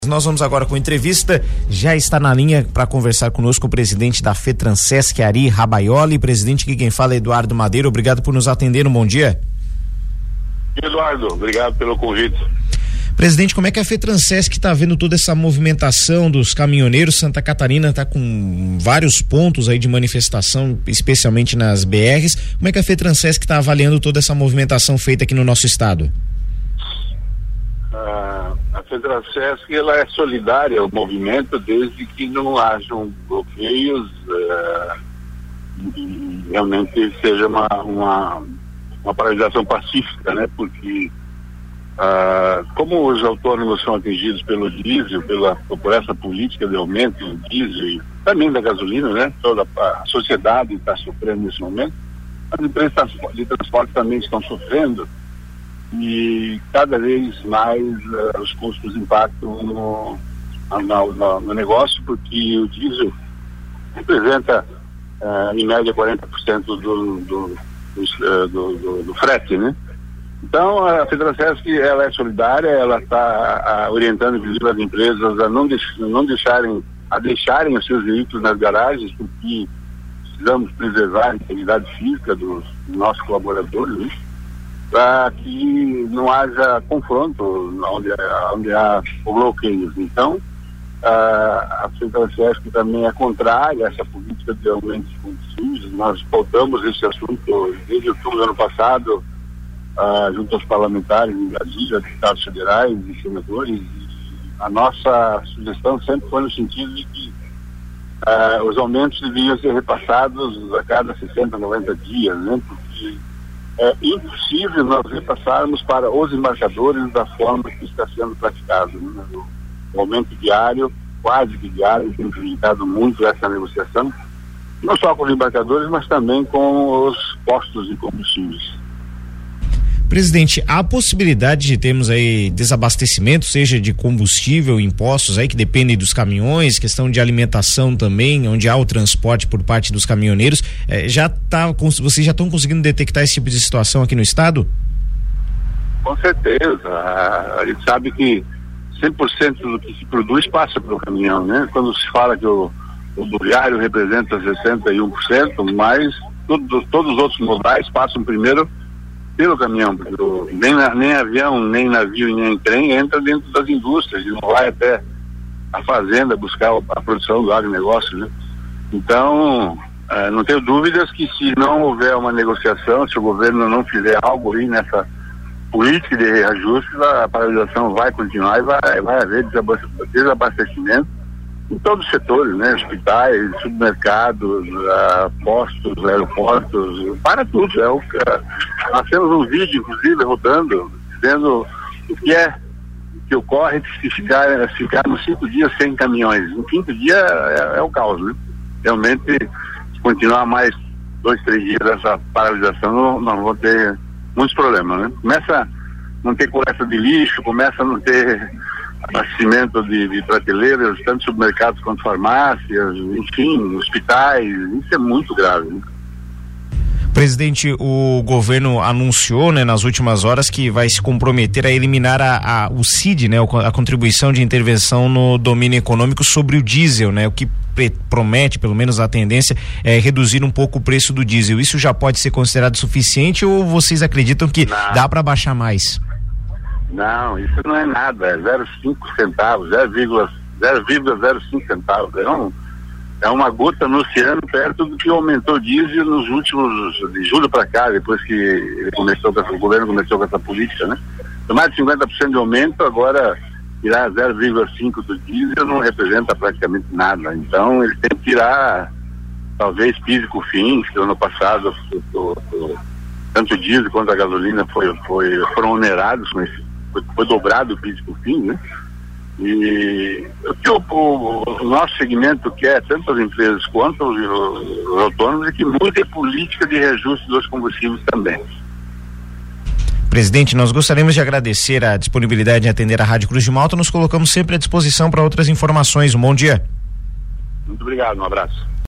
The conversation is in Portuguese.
Nós vamos agora com entrevista. Já está na linha para conversar conosco o presidente da FETRANSESC, Ari Rabaioli. Presidente, aqui quem fala é Eduardo Madeira. Obrigado por nos atender. Um bom dia. Eduardo, obrigado pelo convite. Presidente, como é que a FETRANSESC está vendo toda essa movimentação dos caminhoneiros? Santa Catarina está com vários pontos aí de manifestação, especialmente nas BRs. Como é que a FETRANSESC está avaliando toda essa movimentação feita aqui no nosso estado? A FETRANSESC, ela é solidária ao movimento desde que não hajam bloqueios e realmente seja uma paralisação pacífica, né? Porque como os autônomos são atingidos pelo diesel, por essa política de aumento do diesel e também da gasolina, né? Toda a sociedade está sofrendo nesse momento, as empresas de transporte também estão sofrendo e cada vez mais os custos impactam no negócio, porque o diesel representa em média 40% do frete, né? Então a FETRANSESC, ela é solidária, ela está orientando inclusive as empresas a não deixarem os seus veículos nas garagens, porque precisamos preservar a integridade física dos nossos colaboradores, né? Para que não haja confronto onde há bloqueios. Então, a FETRANSESC também é contrária a essa política de aumento de combustíveis. Nós pautamos esse assunto desde outubro do ano passado, junto aos parlamentares em Brasília, deputados federais e senadores. E a nossa sugestão sempre foi no sentido de que os aumentos deveriam ser repassados a cada 60, 90 dias, né? Porque é impossível nós repassarmos para os embarcadores da forma que está sendo praticado, né? O aumento diário, quase que diário, tem prejudicado muito essa negociação, não só com os embarcadores, mas também com os postos de combustíveis. Presidente, há possibilidade de termos aí desabastecimento, seja de combustível, impostos aí que dependem dos caminhões, questão de alimentação também, onde há o transporte por parte dos caminhoneiros. Vocês já estão conseguindo detectar esse tipo de situação aqui no estado? Com certeza. A gente sabe que 100% do que se produz passa pelo caminhão, né? Quando se fala que o rodoviário representa 61%, mas todos os outros modais passam primeiro pelo caminhão, porque nem avião, nem navio, nem trem entra dentro das indústrias, e não vai até a fazenda buscar a produção do agronegócio, né? Então, não tenho dúvidas que se não houver uma negociação, se o governo não fizer algo aí nessa política de reajustes, a paralisação vai continuar e vai haver desabastecimento em todos os setores, né? Hospitais, supermercados, postos, aeroportos, para tudo. Nós temos um vídeo, inclusive, rodando, dizendo o que ocorre se ficarmos 5 dias sem caminhões. No quinto dia é o caos, né? Realmente, se continuar mais 2, 3 dias essa paralisação, nós vamos ter muitos problemas, né? Começa a não ter coleta de lixo, começa a não ter abastecimento de prateleiras, tanto supermercados quanto farmácias, enfim, hospitais. Isso é muito grave, né? Presidente, o governo anunciou, né, nas últimas horas que vai se comprometer a eliminar o CID, né, a contribuição de intervenção no domínio econômico sobre o diesel, né, o que promete, pelo menos a tendência, é reduzir um pouco o preço do diesel. Isso já pode ser considerado suficiente ou vocês acreditam que dá para baixar mais? Não, isso não é nada, é 0,5 centavos, 0,05 centavos, é uma gota no oceano perto do que aumentou o diesel nos últimos, de julho para cá, depois que o governo começou com essa política, né? Então, mais de 50% de aumento, agora tirar 0,5 do diesel não representa praticamente nada. Então eles têm que tirar, talvez, PIS e COFINS, que no ano passado tanto o diesel quanto a gasolina foram onerados, mas foi dobrado o PIS e COFINS, né? E o que o nosso segmento quer, tanto as empresas quanto os autônomos, é que mude a política de reajuste dos combustíveis também. Presidente, nós gostaríamos de agradecer a disponibilidade em atender a Rádio Cruz de Malta. Nos colocamos sempre à disposição para outras informações. Um bom dia. Muito obrigado, um abraço.